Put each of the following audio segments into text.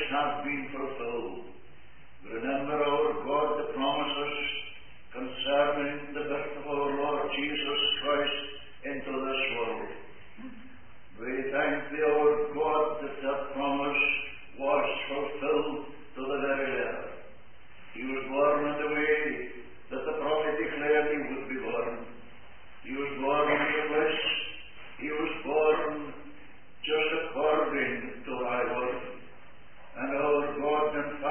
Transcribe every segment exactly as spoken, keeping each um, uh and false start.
have been fulfilled. Remember, our God, the promises concerning the birth of our Lord Jesus Christ into this world. We thank thee, our God, that that promise was fulfilled to the very letter. He was born in the way that the prophet declared he would be born. He was born in the flesh. He was born just according to thy word. And our God and Father,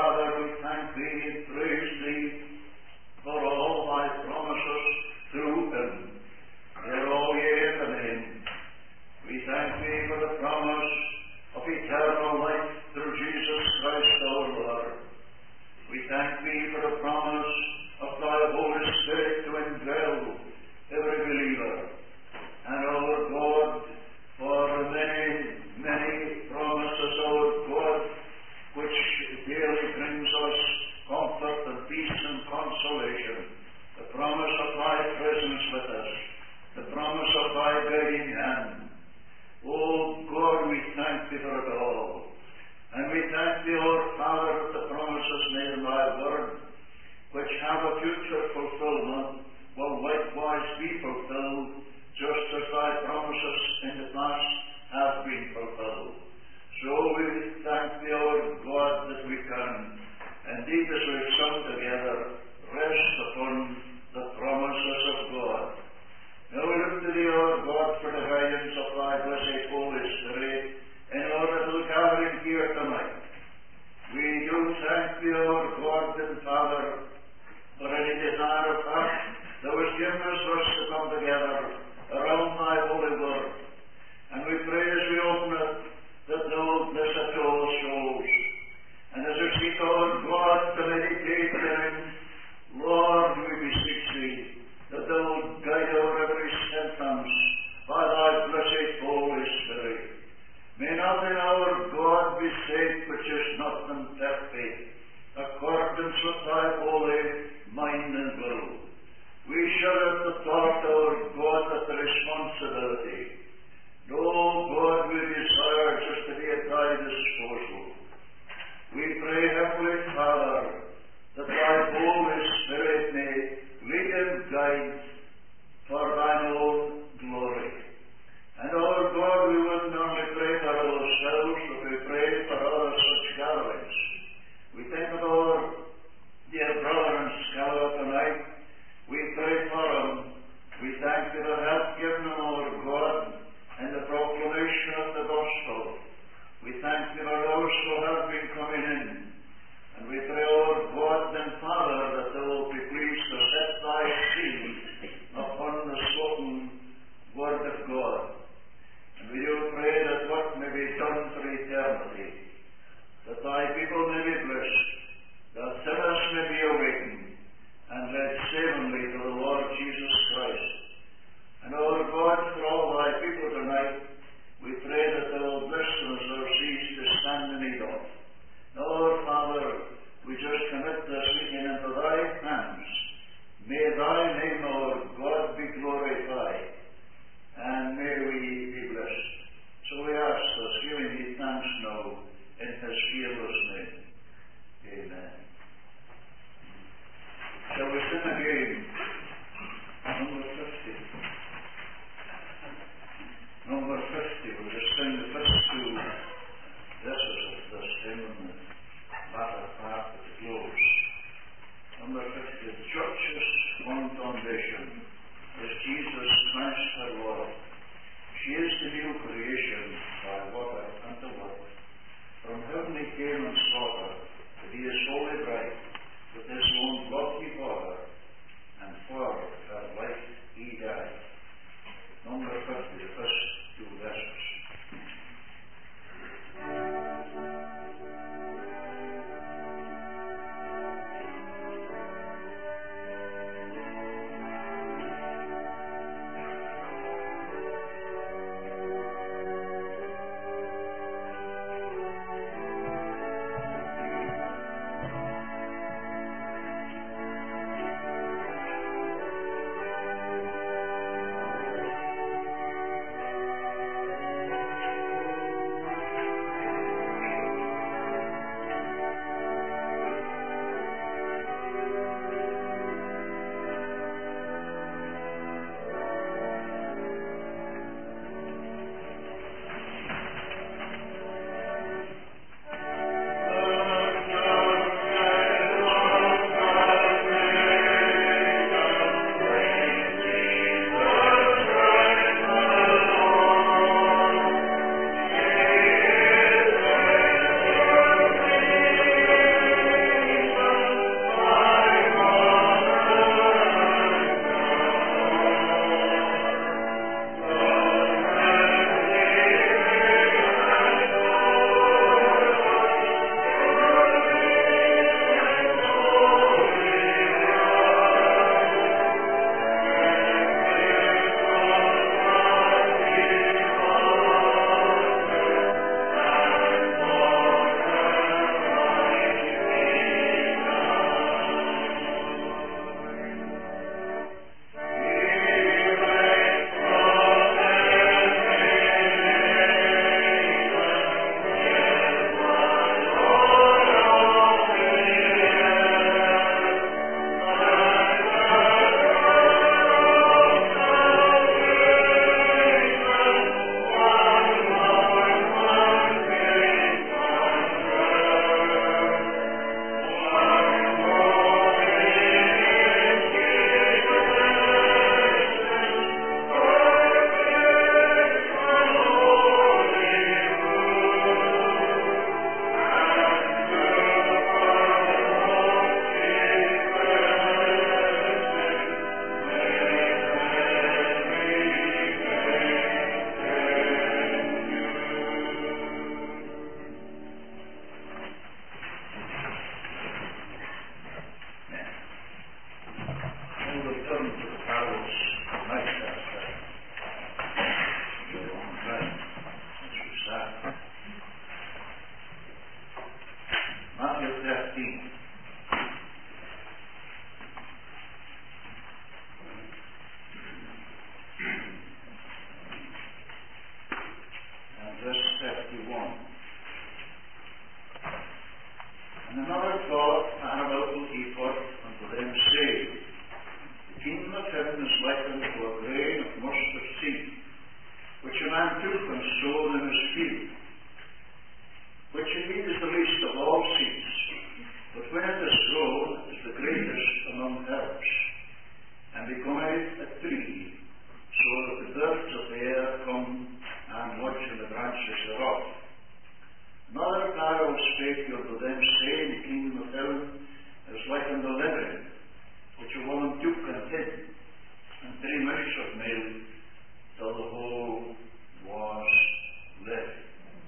branches thereof. Another parable spake he unto them, saying, the kingdom of heaven is like unto leaven, which a woman took and hid in three measures of meal, till the whole was leavened.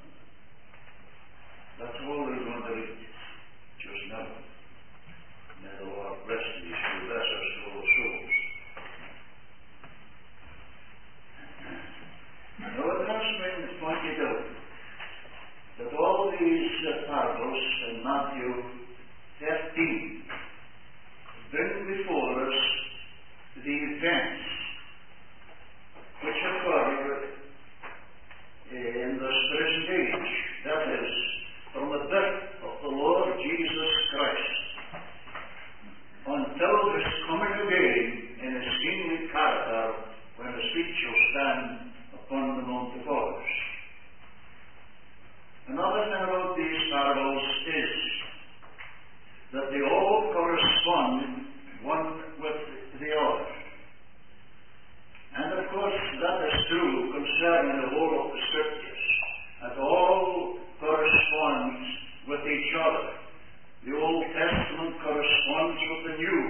That's all we're going to read just now. May the Lord bless these who bless us for our souls. Now it has been pointed out that all these uh, parables in Matthew thirteen bring before us the events which occur in this present age, that is, from the birth of the Lord Jesus Christ until his coming again in his kingly character, when his feet shall stand upon the Mount of Olives. Another thing about these parables is that they all correspond one with the other. And of course that is true concerning the whole of the Scriptures, that all corresponds with each other. The Old Testament corresponds with the New,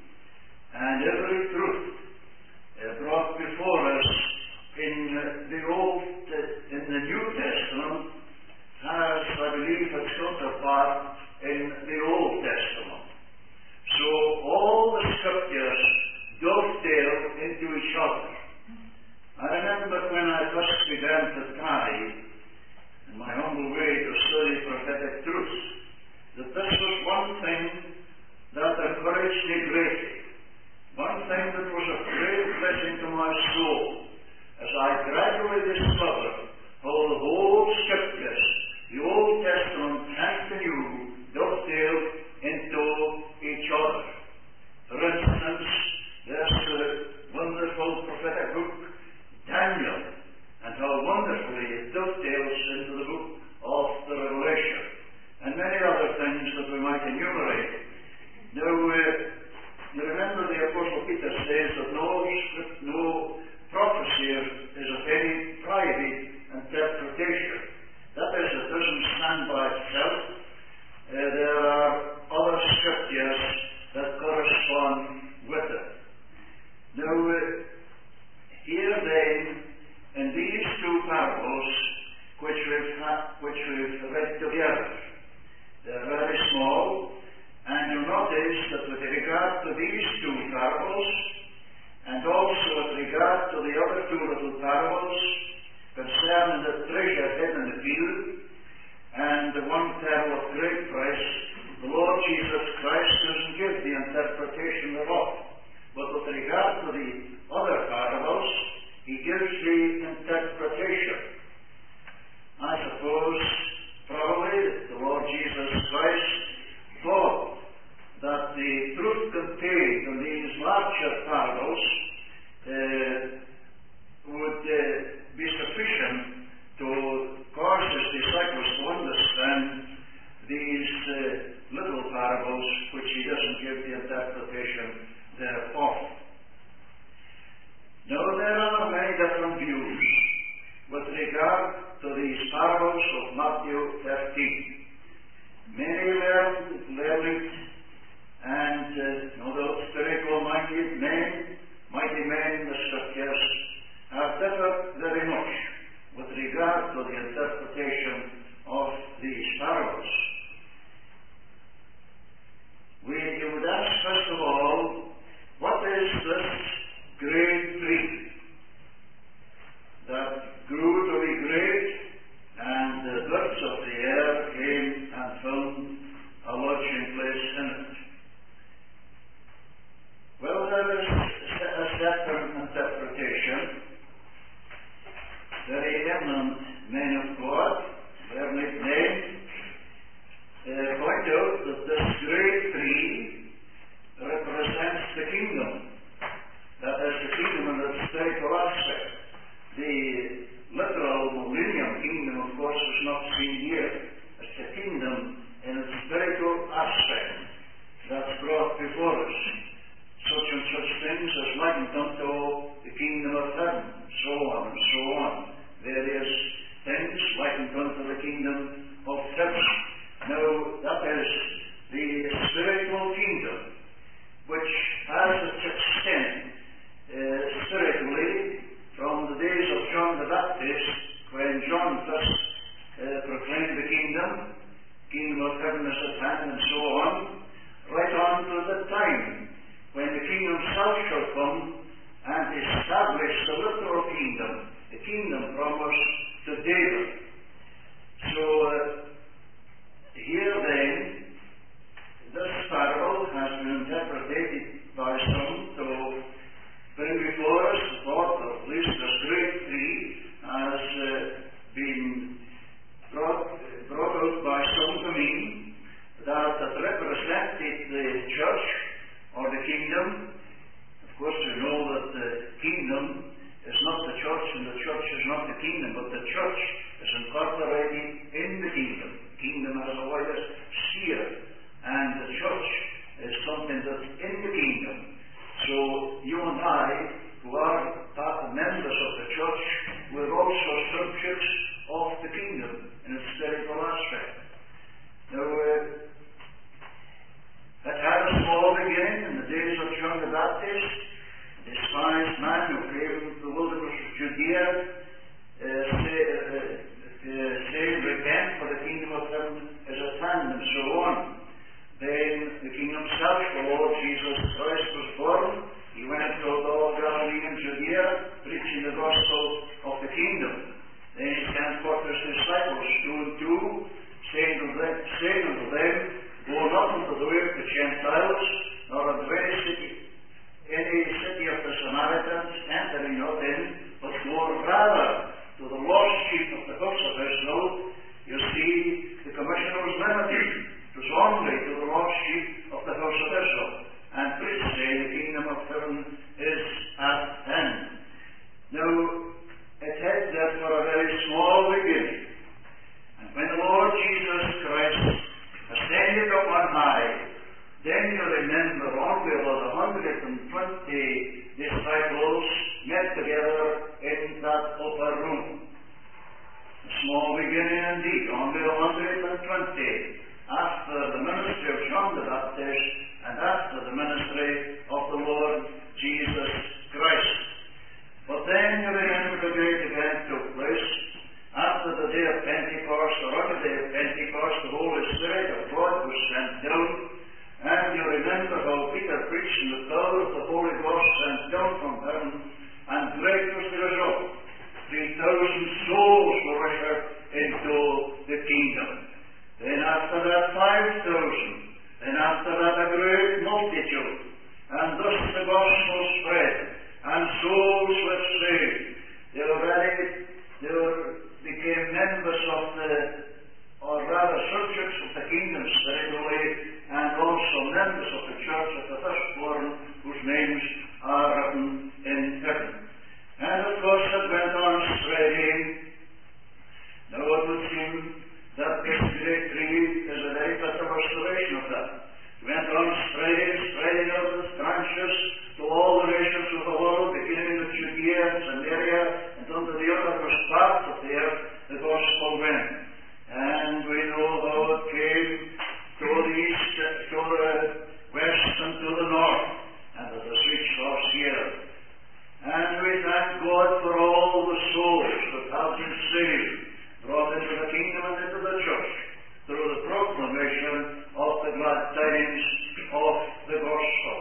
and every truth uh, brought before us in uh, the Old, uh, in the New Testament has, I believe, its counterpart in the Old Testament. So all the Scriptures dovetail into each other. I remember when I first began to try, in my humble way, to study prophetic truth, that this was one thing that encouraged me greatly, one thing that was a great blessing to my soul, as I gradually discovered how the whole Scriptures, the Old Testament and the New, dovetail into each other. For instance, there's the wonderful prophetic book, Daniel, and how wonderfully it dovetails into the book of the Revelation, and many other things that we might enumerate. Now, uh, you remember the Apostle Peter says that no script, no prophecy is of any private interpretation. That is, it doesn't stand by itself. Uh, there are other Scriptures that correspond with it. Now, uh, here then, in these two parables, which we've, ha- which we've read together, they're very small, and you'll notice that with regard to these two parables, and also with regard to the other two little parables concerning the treasure hidden in the field, and the one pearl of great price, the Lord Jesus Christ doesn't give the interpretation thereof. But with regard to the other parables, he gives the interpretation. I suppose probably the Lord Jesus Christ thought that the truth contained in these larger parables uh, would uh, be sufficient to cause his disciples to understand these uh, little parables which he doesn't give the interpretation thereof. Now there are many different views with regard to these parables of Matthew thirteen. Many learned, learned and uh, no doubt spiritual-minded men, mighty men in the Scriptures, have differed very much with regard to the interpretation of these parables. We would ask, first of all, what is this great tree that grew to be great, and the birds of the air came and found a lodging place in it? Well, there is a certain interpretation. Very eminent men of God, learned men, uh, point out that this great tree represents the kingdom. That is the kingdom in its spiritual aspect. The literal millennium kingdom, of course, is not seen here. It's the kingdom in its spiritual aspect that's brought before us. Such and such things as likened unto the kingdom of heaven, so on and so on. Various things front of the kingdom of heaven. Now, that is the spiritual kingdom, which has its extent uh, spiritually from the days of John the Baptist, when John first uh, proclaimed the kingdom, kingdom of heaven is at hand, and so on, right on to the time when the king himself shall come and establish the literal kingdom, the kingdom promised to David. So, uh, here then, this parable has been interpreted by some to bring before us the thought of at least this great tree has uh, been brought, brought out by some to mean that it represented the church or the kingdom. Of course, we know that the kingdom is not the church and the church is not the kingdom, but the church is incorporated in the kingdom. The kingdom has a wider sphere, and the church is something that's in the kingdom. So you and I, who are part members of the church, we're also subjects of the kingdom in its spiritual aspect. Now, uh, it had a small beginning in the days of John the Baptist, a despised man who came from the wilderness of Judea, uh, say, uh, uh, saying, "Repent, for the kingdom of heaven is at hand," and so on. Then the king himself, the Lord Jesus Christ, was born. He went throughout all Galilee and Judea, preaching the gospel of the kingdom. Then he sent forth his disciples, two and two, saying to them, saying unto them, "Go not into the way of the Gentiles, nor unto any city, any city of the Samaritans, entering not in, but go rather to the lost sheep of the house of Israel." You see, the commission was limited. It was only to the lost sheep of the house of Israel. And preach, saying, "The kingdom of heaven is at hand." Now, it had therefore a very small beginning. And when the Lord Jesus Christ ascended up on high, then you remember only about one hundred twenty disciples met together in that upper room. A small beginning indeed, only one hundred twenty, after the ministry of John the Baptist and after the ministry of the Lord Jesus Christ. But then you remember the great event took place. After the day of Pentecost, or on the day of Pentecost, the Holy Spirit of God was sent down. And you remember how Peter preached in the power of the Holy Ghost sent down from heaven, and great was the result. Three thousand souls were ushered into the kingdom. Then after that, five thousand. Then after that, a great multitude. And thus the gospel spread, and souls were saved. They already they were, became members of the, or rather subjects of the kingdom spiritually, and also members of the church of the firstborn, whose names are written in heaven. And of course it went on spreading. Now it would seem that this great tree is a very better illustration of that. It went on spreading, spreading out its branches to all the nations of the world, beginning with Judea and Samaria, and unto the uttermost parts of the earth the gospel went. And we know how it came to the east, to the west, and to the north, and it has reached us here. And we thank God for all the souls that have been saved, brought into the kingdom and into the church, through the proclamation of the glad tidings of the gospel.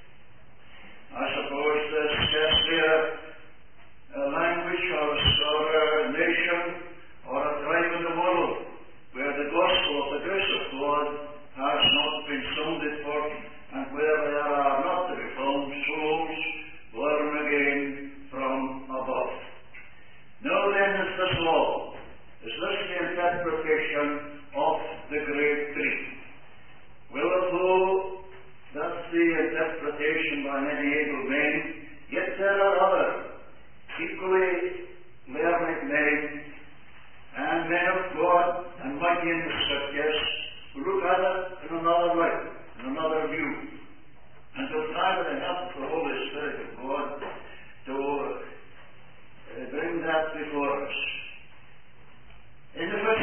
I suppose there's scarcely a, a language or a, or a nation or a tribe in the world where the gospel of the grace of God has not been sounded forth, and where there are not to be found souls born again from above. Now then is this law. Is this the interpretation of the great tree? Well, although that's the interpretation by many able men, yet there are other equally learned men and men of God and mighty in the scriptures who look at it in another light, in another view, and will try with the help of the Holy Spirit of God to uh, bring that before us. In the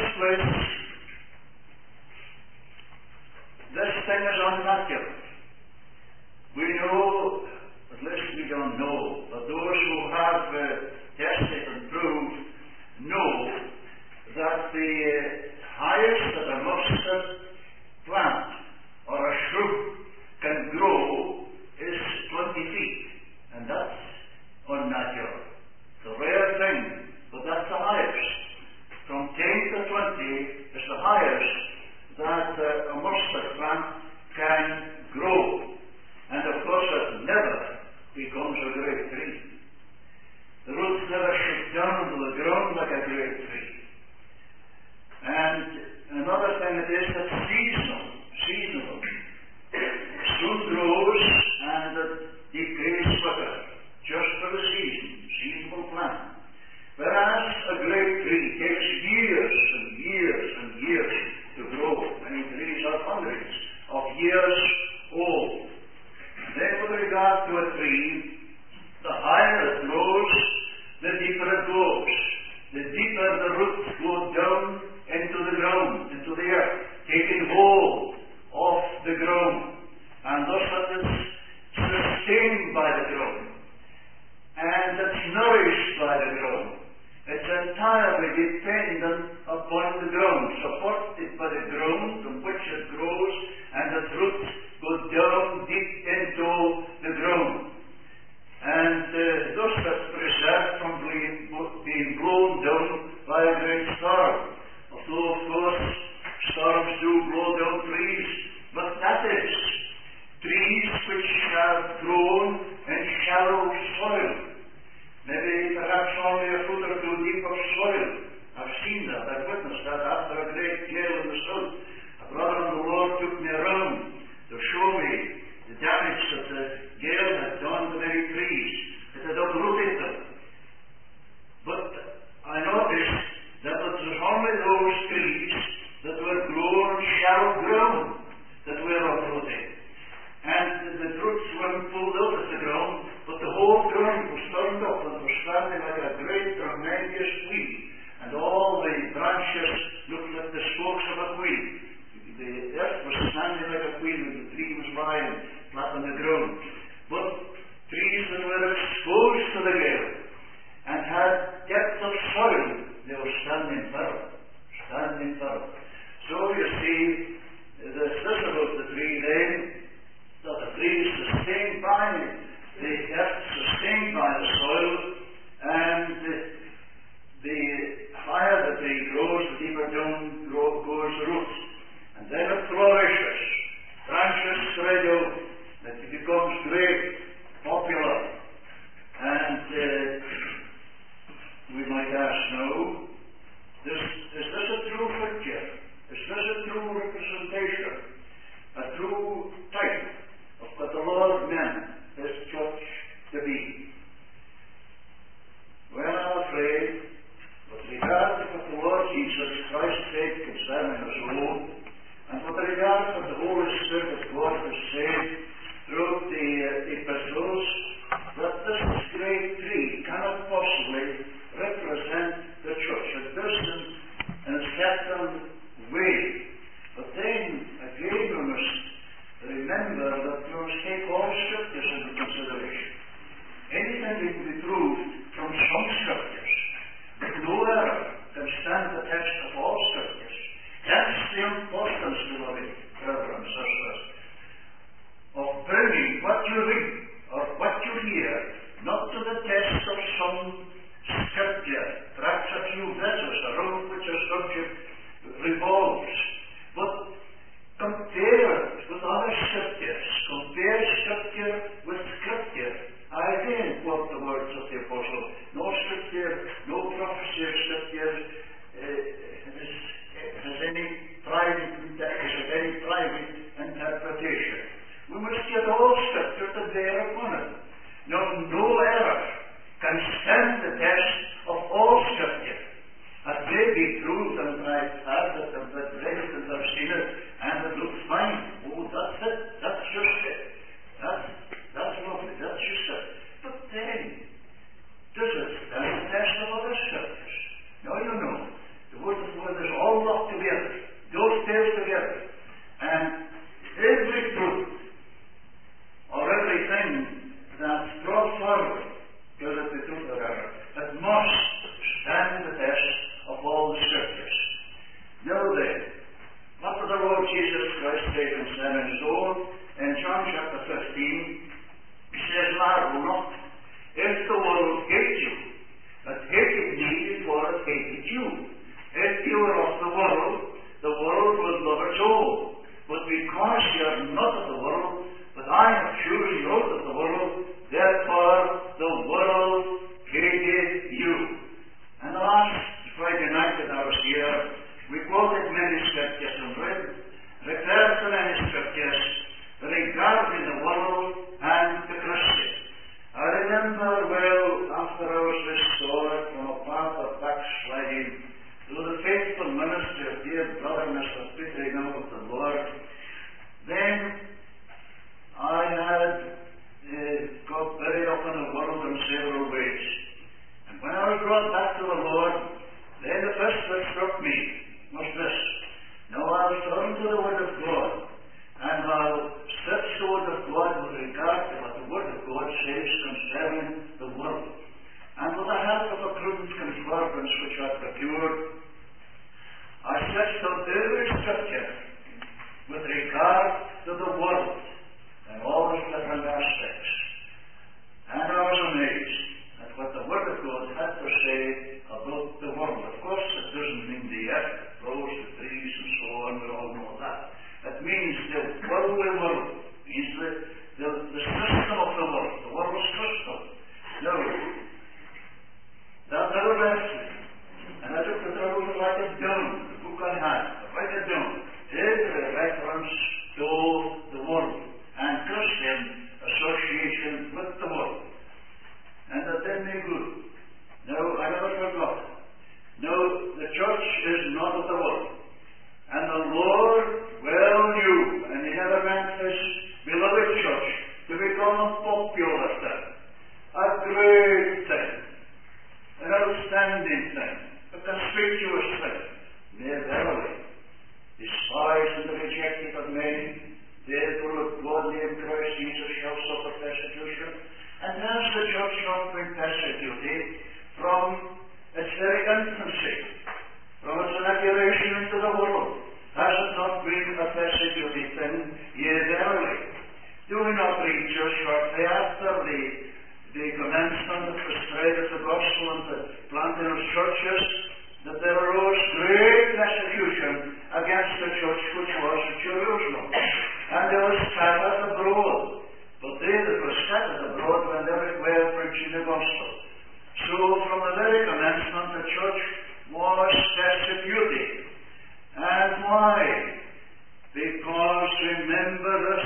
the uh, highest that a mustard plant or a shrub can grow is twenty feet, and that's unnatural. It's a rare thing, but that's the highest. From ten to twenty is the highest that uh, a mustard plant can grow. And of course it never becomes a great tree. The roots never shoot down to the ground like a great tree. And another thing it is that's seasonal. Seasonal. Soon grows and it decays quicker, just for the season. Seasonal plant. Whereas a great tree takes years and years and years to grow. Many trees are hundreds of years old. Then with regard to a tree, the higher it grows, the deeper it goes. The deeper the roots go down into the ground, into the earth, taking hold of the ground. And thus it is sustained by the ground. And it's nourished by the ground. It's entirely dependent upon the ground, supported by the ground from which it grows, and its roots go down deep into the ground. And uh, thus it's preserved from being, being blown down by a great storm. Although, of course, storms do blow down trees, but that is trees which have grown in shallow soil. Maybe perhaps only a foot or two deep of soil. I've seen that, I've witnessed that after a great gale in the sun. A brother in the Lord took me around to show me the damage that the gale had done to many trees. It had uprooted them. But I noticed that it was only those trees that were grown in shallow ground that were uprooted. And the roots weren't pulled out of the ground, but the whole ground was turned up and was standing like a great tremendous wheel. And all the branches looked like the spokes of a wheel. The earth was standing like a wheel and the tree was lying flat on the ground. But trees that were exposed to the gale and had depth of soil, they were standing firm. Standing firm. So you see, this is about the tree then, that the tree is sustained by the earth, sustained by the soil, and the, the higher the tree grows, the deeper down grow, goes the roots. And then it flourishes, branches spread out, it becomes great, popular. And uh, we might ask now, is, is this a true picture? Is this a true representation consists of every scripture with regard to the world and all its different aspects. And I was amazed at what the Word of God had to say about the world. Of course, it doesn't mean the earth, the flowers, the trees, and so on. We all know that. It means the worldly world. It means the, the, the system of the world, the world system. Now, that never left me. And I took the trouble to write it down, the book I had, to write it down. Every reference to the world and Christian association with the world. And that did me good. No, I never forgot. No, the church is not of the world. And the Lord well knew, and He never meant His beloved church to become a popular thing, a great thing, an outstanding thing, a conspicuous thing. Nay, verily, despised and rejected of men, therefore of God named Christ Jesus shall suffer persecution. And has the church not been persecuted from its very infancy, from its inauguration into the world? Has it not been a persecuted thing? Yea, verily. Do we not read just shortly after the, the commencement of the spread of the gospel and the planting of churches, that there arose great persecution against the church which was at Jerusalem, and they were scattered abroad. But they that were scattered abroad went everywhere preaching the gospel. So from the very commencement the church was persecuted. And why? Because remember this,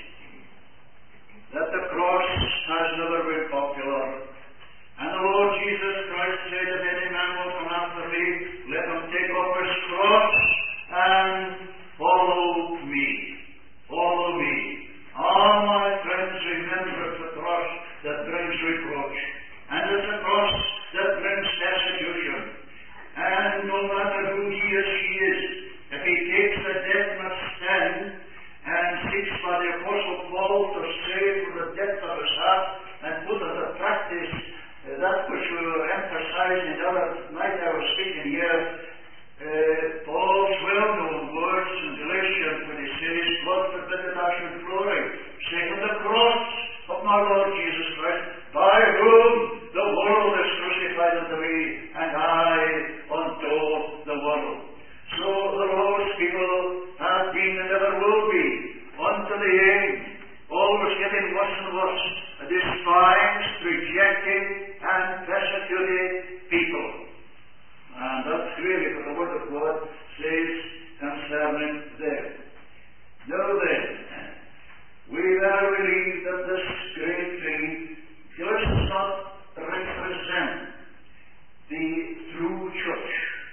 that the cross has never been popular. And the Lord Jesus Christ said, if any man will come after me, let him take up his cross and follow me. Follow me. All my friends, remember the cross that brings reproach. And it's a cross that brings persecution. And no matter who he or she is, if he takes a definite stand and seeks by the Apostle Paul to save for the depth of his heart and put into practice uh, that which we were emphasizing the other night I was speaking here, uh, Paul's well-known words in Galatians when he says, God forbid that I should glory, save in the cross of my Lord Jesus Christ, by whom the world is crucified unto me, and I unto the world. So the Lord's people have been and ever will be, unto the end, always getting worse and worse, a despised, rejected, and persecuted people. And that's really what the Word of God says concerning them. Now then, we now believe that this great thing does not represent the true church,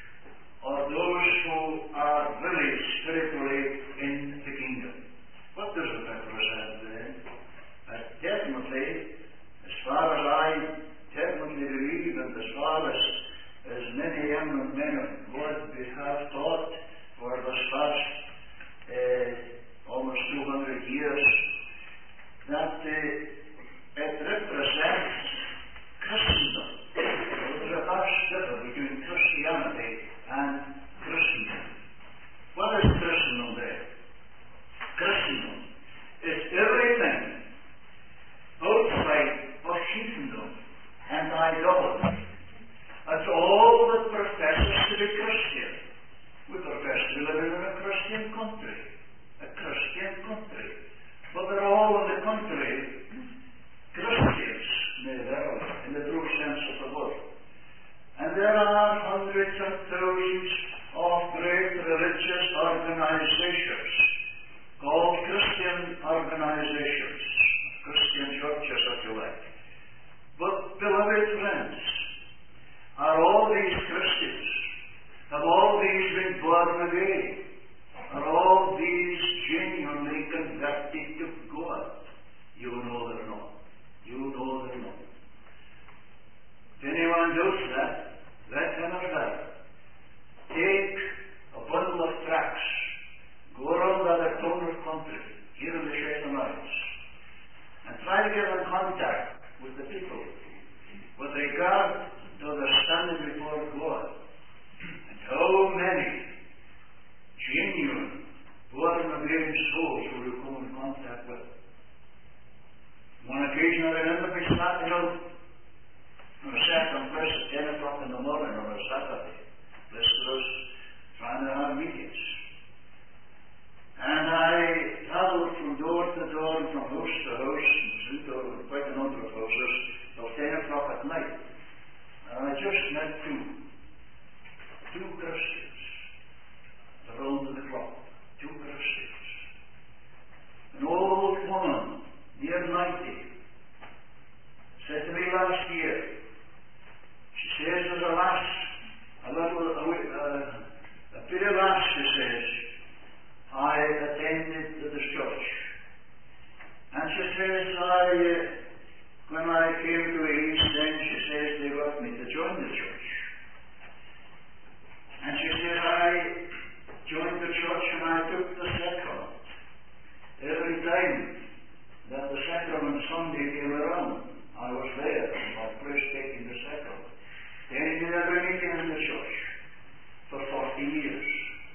or those who are really spiritually in the kingdom. What does it represent then? Uh, definitely, as far as I definitely believe, and as far as, as many young men of God have taught for this past uh, almost two hundred years, that uh, it represents Christendom. There's a vast difference between Christianity and Christendom. What is Christendom then? Christendom is everything outside of heathendom and idolatry. That's all that professes to be Christian. We profess to live in a Christian country. A Christian country. But they're all in the country Christians, in the true sense of the word. And there are hundreds and thousands of great religious organizations called Christian organizations, Christian churches, if you like. But, beloved friends, are all these Christians, have all these been born again? Are all these genuinely converted to God? You know they're not. You know they're not. If anyone does that, let him or her take a bundle of tracts, go around by the corner country, here in the Shetland Islands, and try to get in contact with the people with regard to their standing before God, and how many last, she says, I attended to the church. And she says, I, uh, when I came to East End, she says, they got me to join the church. And she says, I joined the church and I took the sacrament. Every time that the sacrament Sunday came around, I was there in my place taking the sacrament. Then we had a meeting in the church for forty years.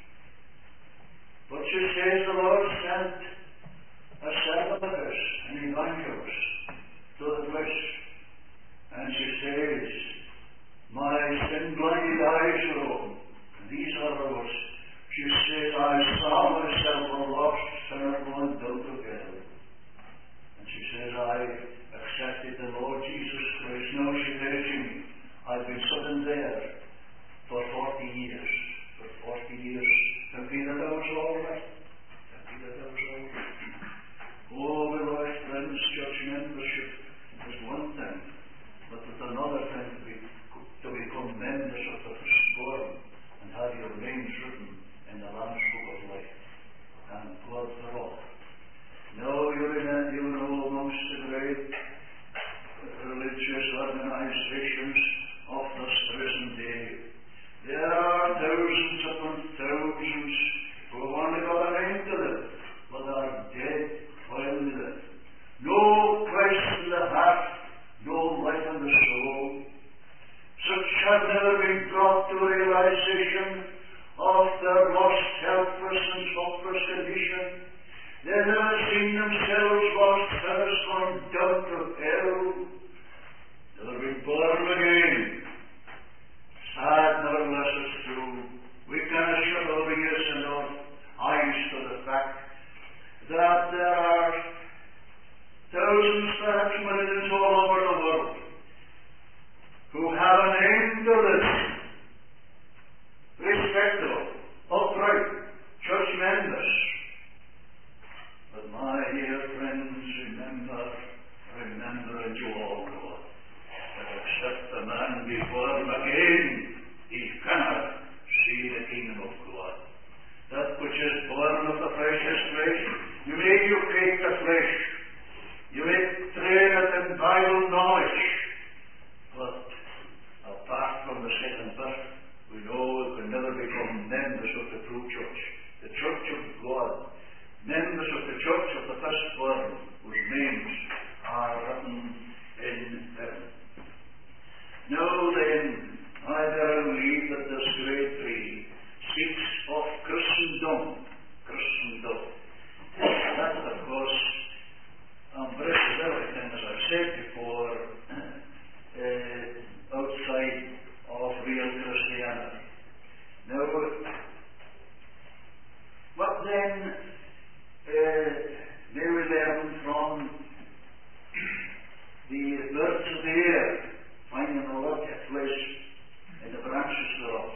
But she says the Lord sent a servant, an evangelist, to the place. And she says, my sin-blinded eyes were open. And these are the words. She says, I saw myself a lost sinner going down to hell. And she says, I accepted the Lord Jesus Christ. Now she says to me, I've been sitting there for forty years. For forty years. To be that I was all right. To be that I was all right. Oh, beloved friends, church membership is one thing, but it's another thing to, be, to become members of the firstborn and have your names written in the Lamb's Book of Life. And God for all. Now you know, you know amongst the great religious organizations of this present day, there are thousands upon thousands who have only got an end to live, but are dead while they live. No Christ in the heart, no life in the soul. Such have never been brought to a realization of their lost, helpless, and hopeless condition. They have never seen themselves lost sinners going down to hell. Never been born again. Sad, nevertheless, it's true. We cannot shut our ears and our eyes to the fact that there are thousands, perhaps millions all over the world who have an end to this. Respectable, upright, church members. But my dear friends, remember, remember, and you all know it, that except a man be born again, he cannot see the kingdom of God. That which is born of the flesh is flesh. You may educate the flesh. You may train it in Bible knowledge. But apart from the second birth, we know we can never become members of the true church, the church of God, members of the church of the firstborn, whose names are written in heaven. Now then, I verily believe that this great tree speaks of Christendom. Christendom. That, of course, embraces everything, as I've said before, uh, outside of real Christianity. Now, what then uh, may we learn from the birds of the air, finding a lot of place in the branches thereof?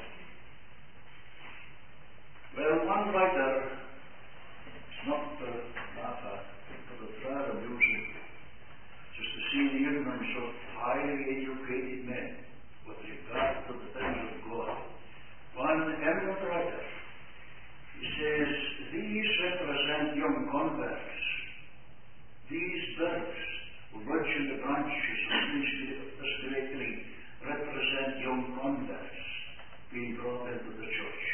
Well, one writer, it's not to laugh at, but to try to amuse it, just to see the ignorance of highly educated men with regard to the things of God. One eminent writer, he says, these represent young converts. These birds who lodge in the branches of this great tree represent young converts being brought into the church.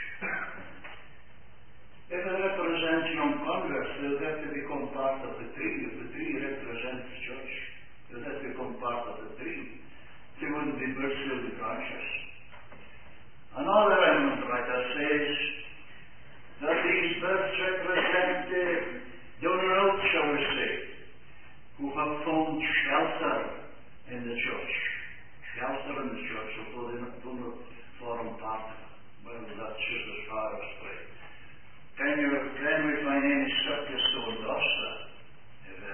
If it represents young converts, they'll have to become part of the tree. If the tree represents the church, they'll have to become part of the tree. They wouldn't be birds, they'll be branches. Another eminent writer says that these birds represent the young adults, shall we say, who have found shelter in the church. Shelter in the church, although they do not form part of it. Well, that's just as far as pray. Can, you, can we find any scriptures to endorse that? If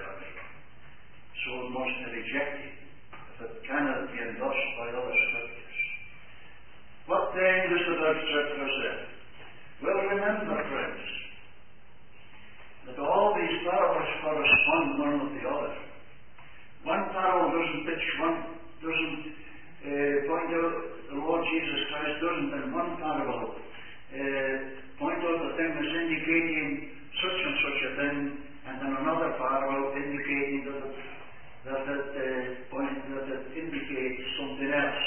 indicating such and such a thing, and then another parable indicating that it, that it, uh, point, that it indicates something else.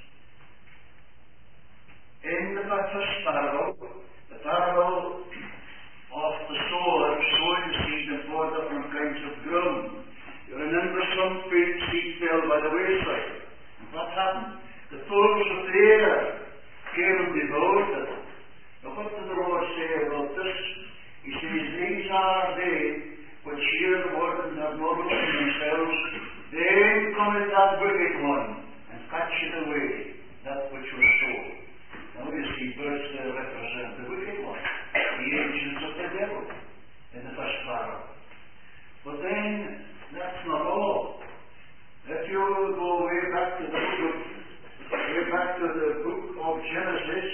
In the first parable, the parable of the sower sowing the seed in four different kinds of ground. You remember some seed fell by the wayside. And what happened? The fowls of the air came and devoured it. Now what did the Lord say about this? He says, these are they which hear the word and have not in themselves. Then cometh that wicked one and catcheth away that which was sown. Now you see, birds there represent the wicked one, the agents of the devil, in the first parable. But then, that's not all. If you go way back to the book of, way back to the book of Genesis,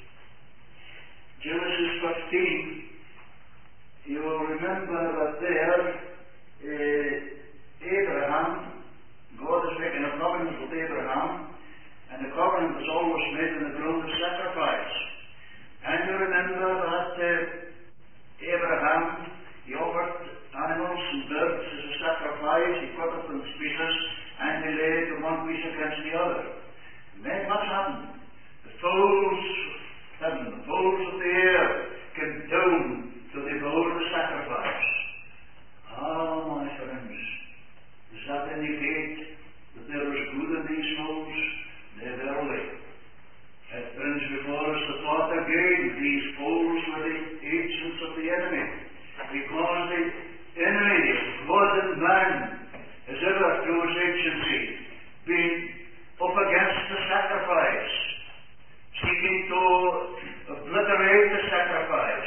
Genesis fifteen, you will remember that there, uh, Abraham, God is making a covenant with Abraham, and the covenant was always made in the ground of sacrifice. And you remember that uh, Abraham, he offered animals and birds as a sacrifice. He cut up in pieces, and he laid the one piece against the other. And then what happened? The fowls of heaven, the fowls of the air, came down to devour the sacrifice. Ah, my friends, does that indicate that there is good in these fowls? Nay, verily. It brings before us the thought again, these fowls were the agents of the enemy, because the enemy of God and man has ever, through his agency, been up against the sacrifice, seeking to obliterate the sacrifice.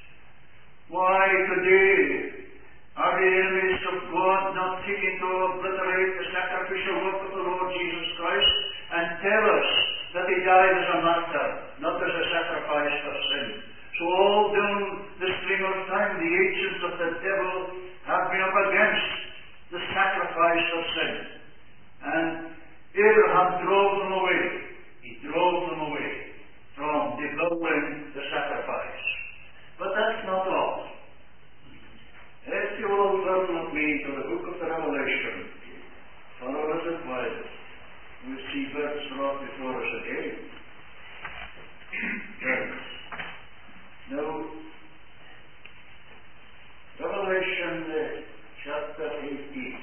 Why today are the enemies of God not seeking to obliterate the sacrificial work of the Lord Jesus Christ and tell us that he died as a martyr, not as a sacrifice for sin? So all down the stream of time, the agents of the devil have been up against the sacrifice of sin. And Abraham drove them away. He drove them away from devouring the sacrifice. But that's not all. If you will turn with me to the book of the Revelation, follow us at while we see verse brought before us again. Now, Revelation uh, chapter eighteen.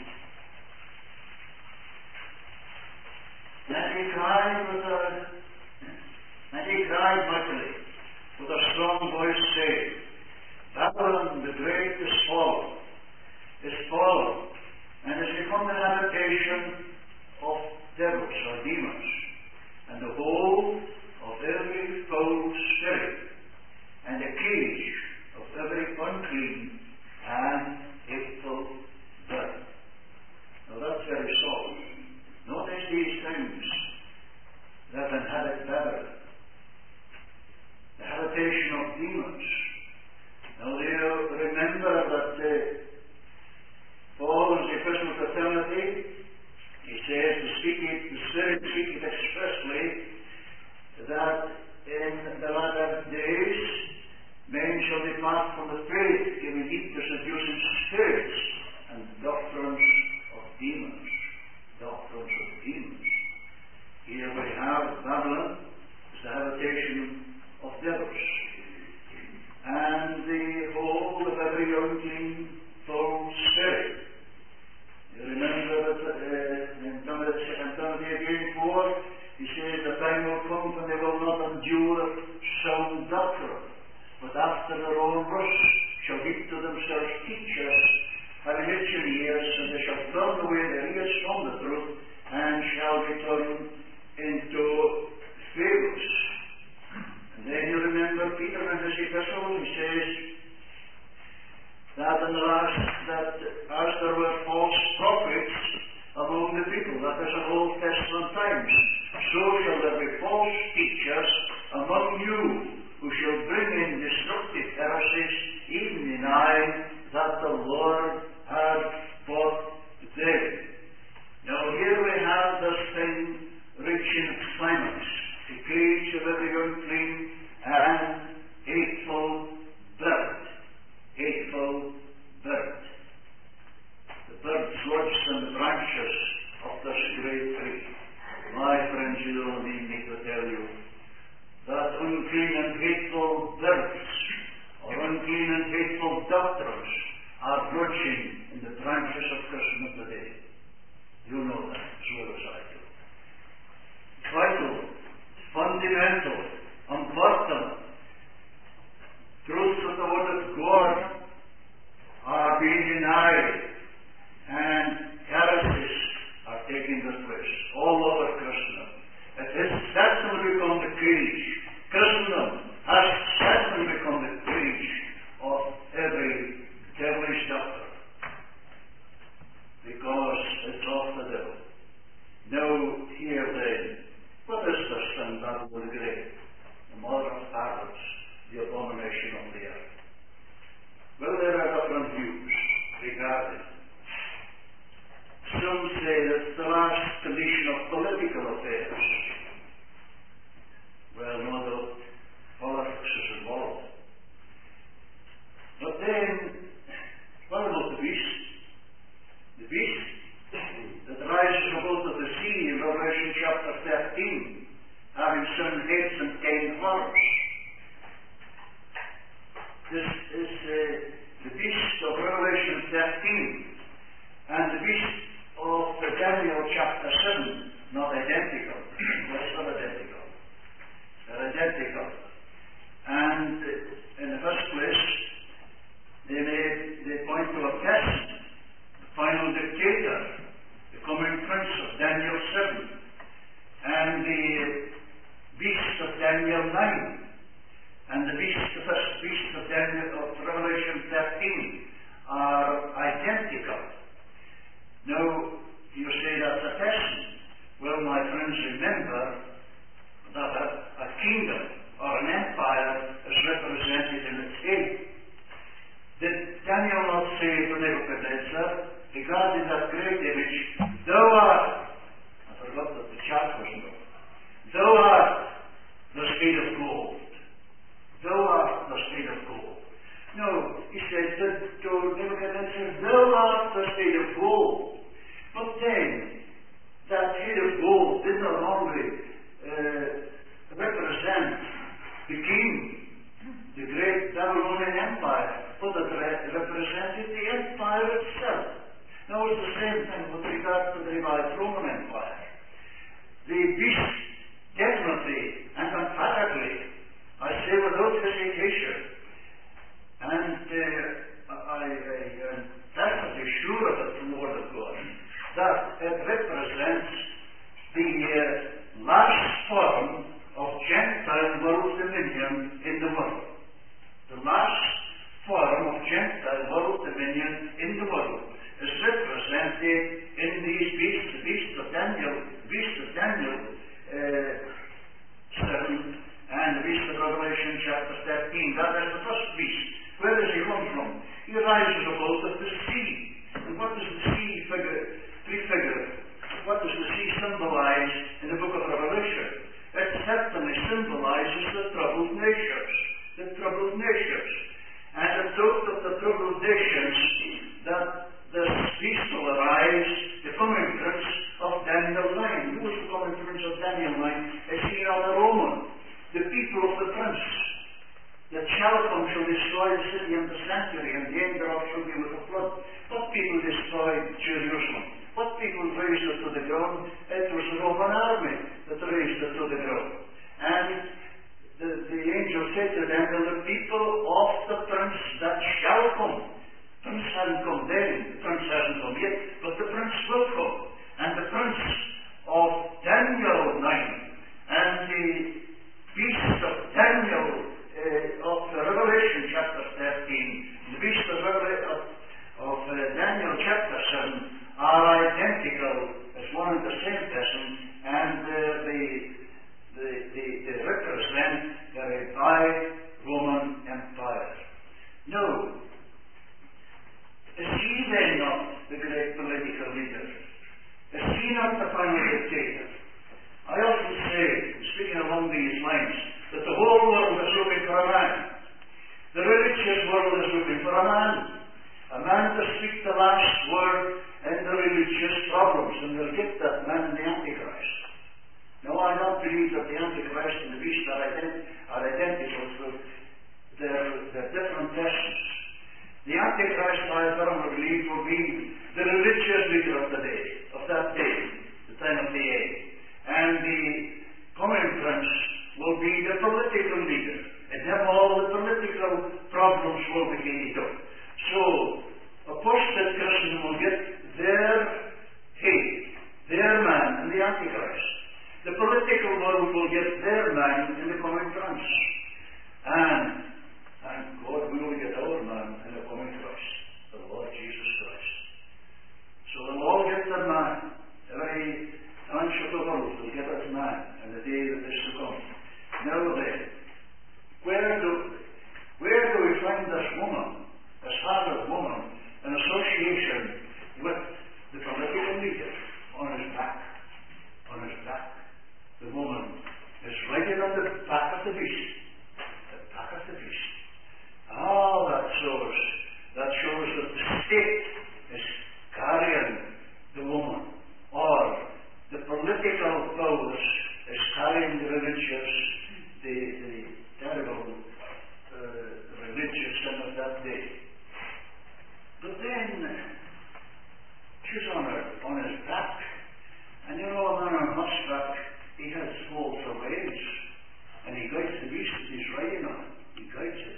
And he cried with a, and he cried mightily with a strong voice, saying, Babylon the great is fallen, is fallen, and is become the habitation of devils or demons, and the hold of every foul spirit, and the cage of every unclean and hateful bird. Now that's very solemn. Notice these things that inhabit Babylon, the habitation of demons. Now do you remember that uh, Paul in the Epistle to Timothy, he says, to speak it, the Spirit speaketh expressly, that in the latter days men shall depart from the faith, giving heed to seducing spirits and doctrines of demons. Doctrines of demons. Here we have Babylon as the habitation of devils, and the hold of every unclean foul spirit. You remember that uh, in Second Timothy again four, he says, the time will come when they will not endure sound doctrine, but after their own lust shall heap to themselves teachers, having itching ears, and they shall turn away their ears from the truth, and shall be turned into fables. And then you remember Peter in his epistle, he says that in the last, that as there were false prophets among the people, that is in Old Testament times, so shall there be false teachers among you, who shall bring in destructive heresies, even denying that the of God are being denied, and heresies are taking their place all over Christendom. It has certainly become the cage. Christendom has certainly become the cage of every devilish doctor, because it's of the devil. Now, here then, what is this thing that will great? The mother of harlots, the abomination of the earth. Well, there are different views regarding it. Some say it's the last condition of political affairs. Well, no doubt politics is involved. But then, what about the beast? The beast that rises above the sea in Revelation chapter thirteen, having seven heads and ten horns. This is uh, the beast of Revelation thirteen, and the beast of the Daniel chapter seven, not identical. That's not identical. They're identical. And uh, in the first place, they, made, they point to a test, the final dictator, the coming prince of Daniel seven, and the beast of Daniel nine, and the beast, the first beast of Daniel of Revelation thirteen are identical. Now, you say that's a test. Well, my friends, remember that a, a kingdom or an empire is represented in its head. Did Daniel not say to Nebuchadnezzar, regarding that great image, thou art, I forgot that the chart was no, thou art the spade of gold. Thou art the spade of gold. No, he said to, to Nebuchadnezzar, thou art the spade of gold. But then, that head of gold did not only uh, represent the king, the great Babylonian Empire, but it re- represented the empire itself. Now it's the same thing with regard to the revived Roman Empire. The beast definitely and emphatically, I say without hesitation, and uh, I, I am definitely sure of it from the Word of God, that it represents the uh, last form of Gentile world dominion in the world. The last form of Gentile world dominion in the world is represented in these beasts, the beast of Daniel, the beast of Daniel uh, seven, and the beast of Revelation chapter thirteen. That is the first beast. Where does he come from? He rises above the sea. And what does the sea figure, prefigure? What does the sea symbolize in the book of Revelation? It certainly symbolizes the troubled nations. The troubled nations. And it's out of the troubled nations that the beast will arise, the coming prince of Daniel nine. Who is the coming prince of Daniel nine? Is he not a Roman? The people of the prince. That shall come shall destroy the city and the sanctuary, and the end thereof shall be with a flood. What people destroyed Jerusalem? What people raised it to the ground? It was the Roman army that raised it to the ground. And the, the angel said to them, the people of the prince that shall come. The prince hasn't come then, the prince hasn't come yet, but the prince will come. And the prince of Daniel nine, and the beast of Daniel uh, of Revelation chapter thirteen, the beast of, of, of uh, Daniel chapter seven are identical as one and the same person, and uh, they, they, they, they represent the revived Roman Empire. Now, is he then not the great political leader? Is he not the final dictator? I often say, speaking along these lines, that the whole world is looking for a man. The religious world is looking for a man. A man to speak the last word in the religious problems, and they'll get that man in the Antichrist. Now, I don't believe that the Antichrist and the beast are, ident- are identical, so they're, they're different persons. The Antichrist, I firmly believe, will be the religious leader of the day, of that day, the time of the end. And the coming prince will be the political leader, and have all the political problems problems will be gained up. So, apostate Christians will get their hate, their man in the Antichrist. The political world will get their man in the coming Christ. And, thank God, we will get our man in the coming Christ, the Lord Jesus Christ. So they'll all get their man. Every branch of the world will get its man in the day that is to come. Now then, where do, where do we find this woman, this harlot woman, in association with the political leader? On his back. On his back. The woman is riding on the back of the beast. The back of the beast. Ah, that shows, that shows that the state is carrying the woman, or the political powers is carrying the religious, the, the terrible uh, religious sin of that day. But then, she's on, her, on his back, and you know, a man on horseback, he has folds of waves, and he guides the beast that he's riding on. He guides it.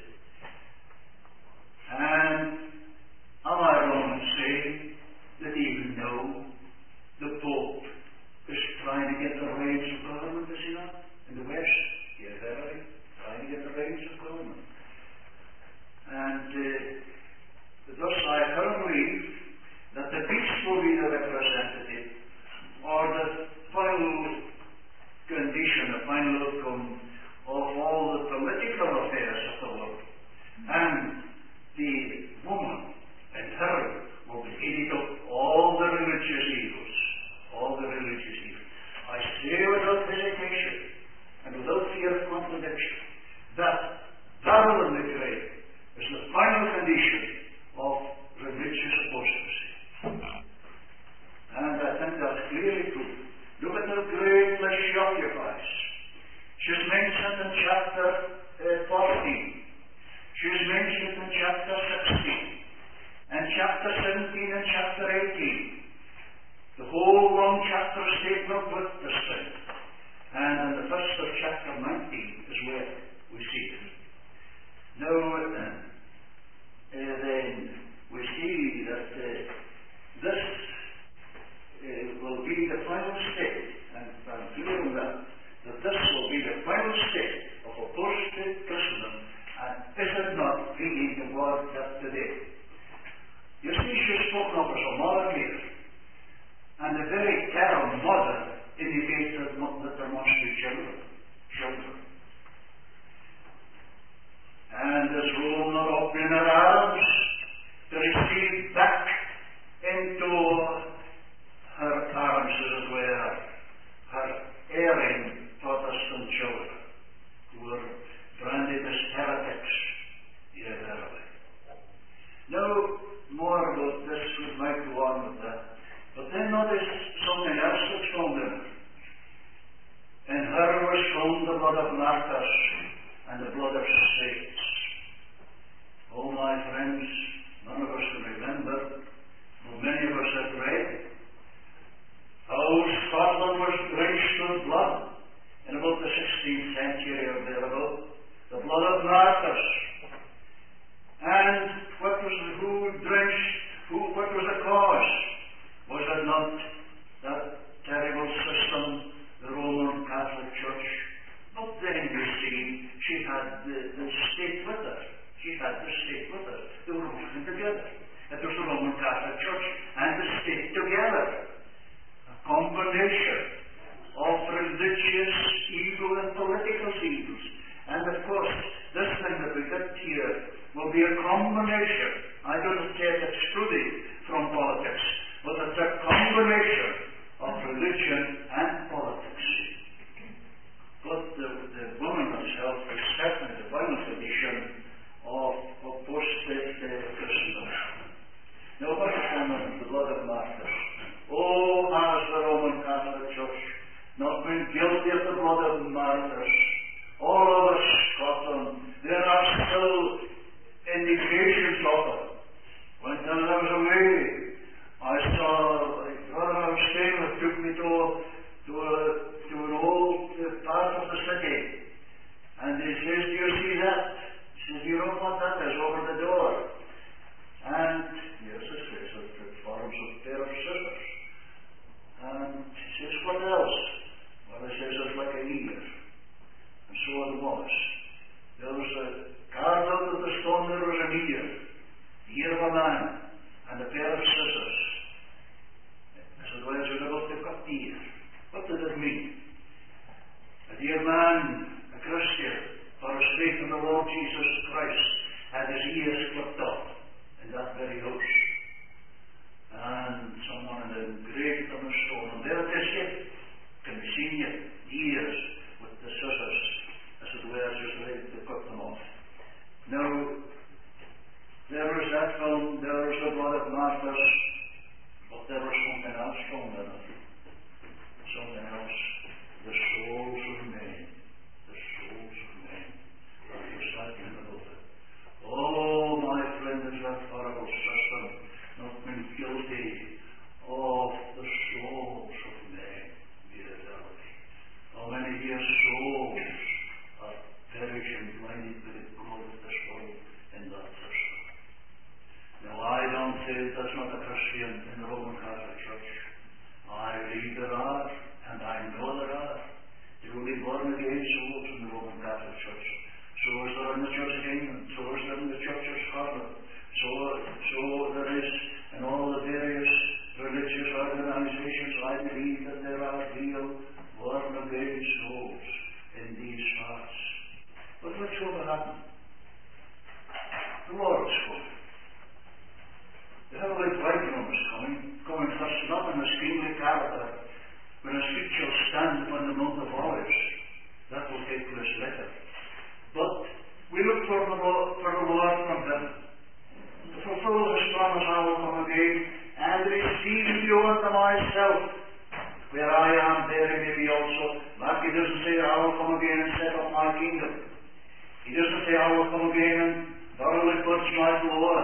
And am I wrong in saying that even now the Pope is trying to get the reins of government, is he not? In the West, yeah, verily, trying to get the reins of government. And uh, thus I firmly believe that the beast will be the representative, or the final condition, the final outcome of all the political affairs of the world. And the woman and her will be eating up all the religious evils. All the religious evils. I say without hesitation and without fear of contradiction that Babylon the Great is the final condition of religious apostasy. And I think that's clearly true. Look at how greatly she occupies. She's mentioned in chapter uh, fourteen. She's mentioned in chapter sixteen. And chapter seventeen and chapter eighteen. The whole long chapter is taken up with this thing. And in the first of chapter nineteen is where we see it. Now then, uh, then we see that uh, this uh, will be the final state, and I'm clear on that, that this will be the final state of apostate Christendom, and is it not bringing the word that today? You see, she's spoken of as a mother here, and the very term mother indicates that, that there must be children. Children. And as Rome not opening her arms to receive back into her arms, as it were, her erring Protestant children, who were branded as heretics, yeah, verily. Now, more about this, we might go on with that. But then notice something else that's found in her. In her was found the blood of martyrs and the blood of saints. Oh, my friends, none of us can remember, but many of us have read, how Scotland was drenched with blood in about the sixteenth century or thereabout. The blood of martyrs. And what was the, who drenched, who, what was the cause? Was it not that terrible system, the Roman Catholic Church? But then, you see, she had the, the state with her. She had the state with her. They were working together. It was the Roman Catholic Church and the state together. A combination of religious evil and political evils. And of course, this thing that we get here will be a combination. I don't take excluded from politics, but it's a combination of religion and politics. But the, the woman herself is certainly the final condition of apostate uh, Christendom. Now, what is done the blood of martyrs? Oh, has the Roman Catholic Church not been guilty of the blood of martyrs? All over Scotland, there are still indications of it. Went in say that's not a Christian in the Roman Catholic Church. I believe there are, and I know there are. Truly born again souls in the Roman Catholic Church. So is there in the Church of England, so is there in the Church of Scotland, so, so there is in all the various religious organizations. I believe that there are real born again souls in these parts. But what's going to happen? The Lord is coming. The heavenly bridegroom is coming, coming first not in a kingly character, when his feet shall stand upon the Mount of Olives. That will take place later. But we look for the Lord, for the Lord from heaven. To fulfill his promise, I will come again and receive you unto myself. Where I am, there he may be also. Matthew doesn't say, I will come again and set up my kingdom. He doesn't say, I will come again and thoroughly purge my floor.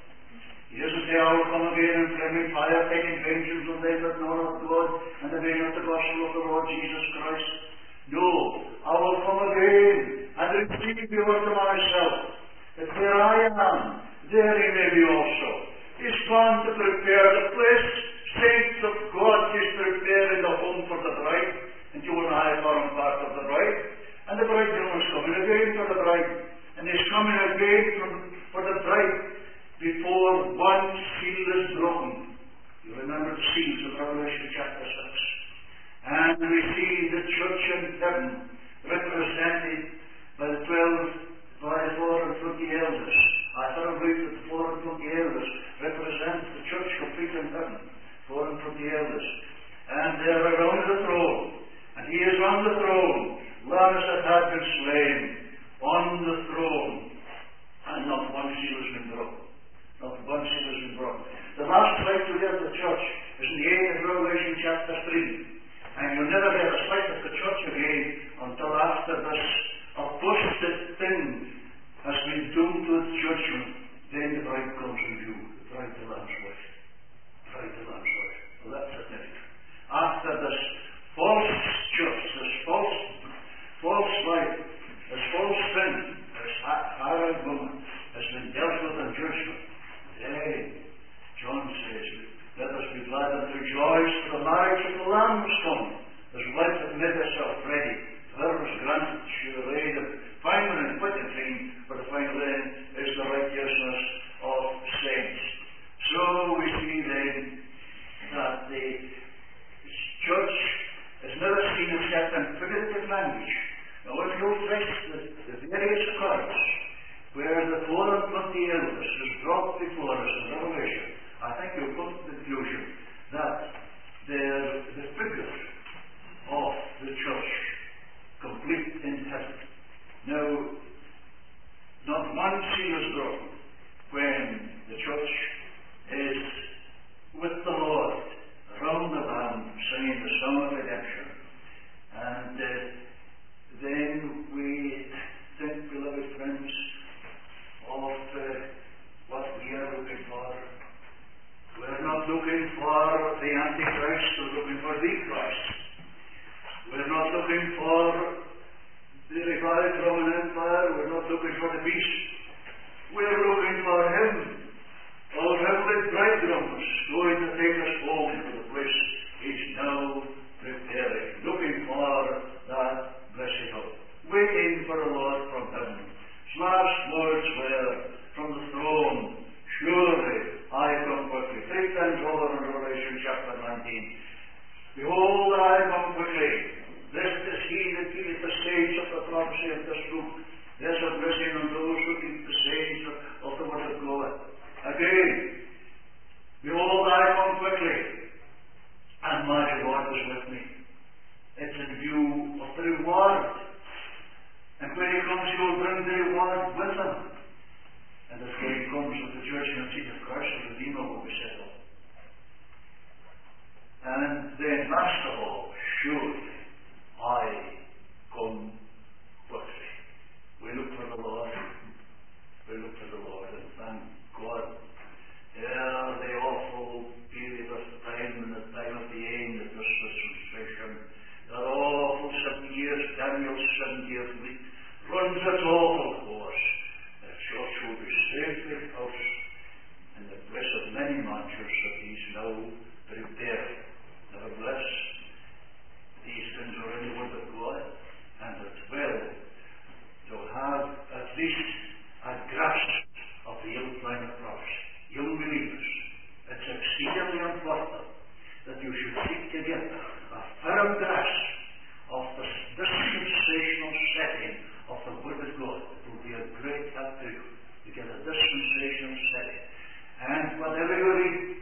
He doesn't say, I will come again and flaming fire, taking vengeance on them that know not God, and the bring of the gospel of the Lord Jesus Christ. No, I will come again and receive you unto myself, that where I am, there he may be also. He's gone to prepare the place. Saints of God is preparing the home for the bride, and you and I form part of the bride. And the bridegroom is coming again for the bride, and he's coming again from, for the bride before one seal is broken. You remember the seals of Revelation chapter six. And we see the church in heaven represented by the twelve, by the four and twenty elders. I thoroughly believe that the four and twenty elders represent the church complete in heaven. Four and twenty elders. And they are around the throne. And he is on the throne. Lamb that had been slain on the throne. And not one seal has been broken. Not one seal has been broken. The last sight we get of the church is in the eighth of Revelation chapter three. And you'll never get a sight of the church again until after this apostate thing has been doomed to its judgment. Then the bride comes in view. The bride the Lamb's wife. The bride the Lamb's wife. Well, that's significant. After this false church, this false, false life, this false sin, this harlot woman has been dealt with in judgment. Then John says, let us be glad and rejoice, for the marriage of the Lamb is come. His wife hath made herself ready. Her was granted, she arrayed him, fine and quick and clean, for the final end is the righteousness of saints. So we see then that the church is never seen except in figurative language. Now if you trace the, the various accounts where the four and twenty elders is brought before us in Revelation, I think you'll come to the conclusion that they're the figure of the church, complete in heaven. Now, not one seal is broken when the church is with the Lord, around the Lamb, singing the song of redemption. And uh, then we think, beloved friends, of uh, what we are looking for sensational setting. And whatever you read